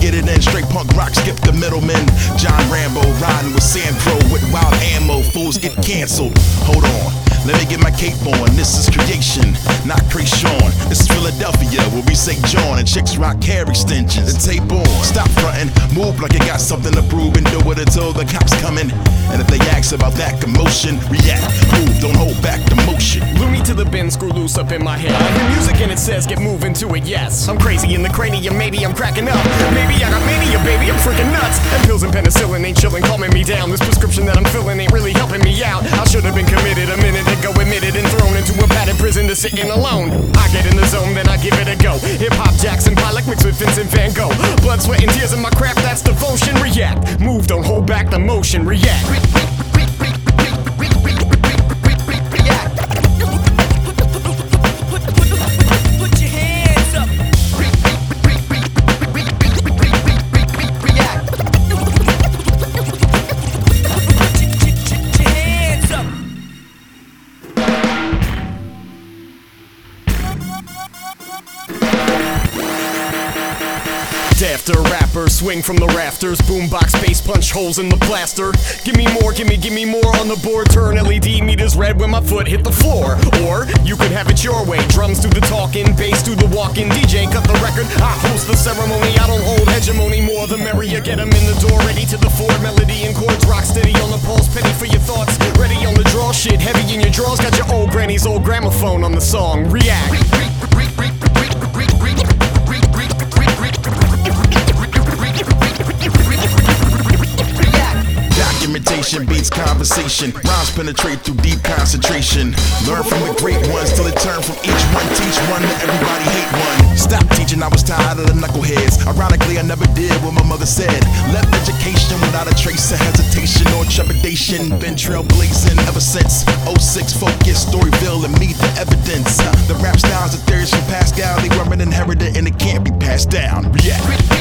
get it in. Straight punk rock, skip the middleman. John Rambo riding with Sandro with wild ammo. Fools get canceled. Hold on, let me get my cape on. This is creation, not Krayshawn. This is Philadelphia, where we say John and chicks rock hair extensions. And tape on, stop frontin', move like you got something to prove, and do it until the cops coming. And if they ask about that commotion, react, move, don't hold back the motion. Looney to the bin, screw loose up in my head. I hear music and it says get moving to it, yes. I'm crazy in the cranium, maybe I'm cracking up. Maybe I got mania, baby, I'm freaking nuts. And pills and penicillin ain't chillin', calming me down. This prescription that I'm filling ain't really helping me out. I should have been committed a minute ago, admitted and thrown into a padded prison to sitting alone. I get in the zone, then I give it a go. Hip-hop, Jackson Pollock mixed with Vincent Van Gogh. Blood, sweat, and tears in my craft, that's devotion. React, move, don't hold back the motion. React. After rappers swing from the rafters, boombox bass punch holes in the plaster. Give me more, give me more on the board. Turn LED meters red when my foot hit the floor. Or you could have it your way. Drums do the talking, bass do the walking. DJ cut the record, I host the ceremony. I don't hold hegemony, more the merrier. Get 'em in the door, ready to the floor. Melody and chords rock steady on the pulse. Penny for your thoughts, ready on the draw. Shit heavy in your drawers. Got your old granny's old gramophone on the song. React. Documentation beats conversation. Rhymes penetrate through deep concentration. Learn from the great ones till it turn from each one. Teach one to everybody hate one. Stop teaching, I was tired of the knuckleheads. Ironically, I never did what my mother said. Left education without a trace of hesitation or trepidation. Been trailblazing ever since 06. Focus, Storyville, and meet the evidence. The rap styles and theories from Pascal, they weren't inherited and it can't be passed down. React.